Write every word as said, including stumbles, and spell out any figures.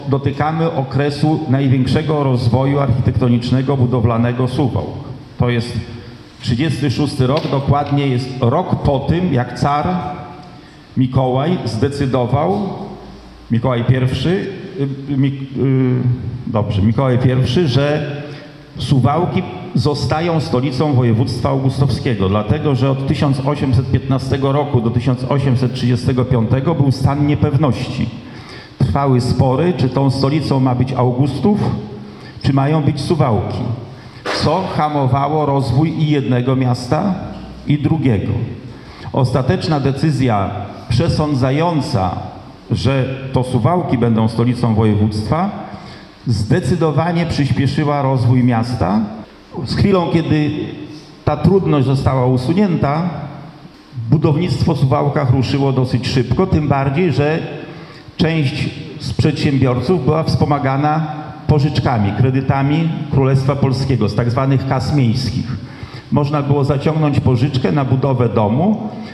Dotykamy okresu największego rozwoju architektonicznego budowlanego Suwałk. To jest trzydziesty szósty rok, dokładnie jest rok po tym, jak car Mikołaj zdecydował, Mikołaj pierwszy, Mik, yy, dobrze, Mikołaj pierwszy, że Suwałki zostają stolicą województwa augustowskiego, dlatego że od tysiąc osiemset piętnastego roku do tysiąc osiemset trzydziestego piątego był stan niepewności. Trwały spory, czy tą stolicą ma być Augustów, czy mają być Suwałki, co hamowało rozwój i jednego miasta, i drugiego. Ostateczna decyzja przesądzająca, że to Suwałki będą stolicą województwa, zdecydowanie przyspieszyła rozwój miasta. Z chwilą, kiedy ta trudność została usunięta, budownictwo w Suwałkach ruszyło dosyć szybko, tym bardziej, że część z przedsiębiorców była wspomagana pożyczkami, kredytami Królestwa Polskiego z tak zwanych kas miejskich. Można było zaciągnąć pożyczkę na budowę domu,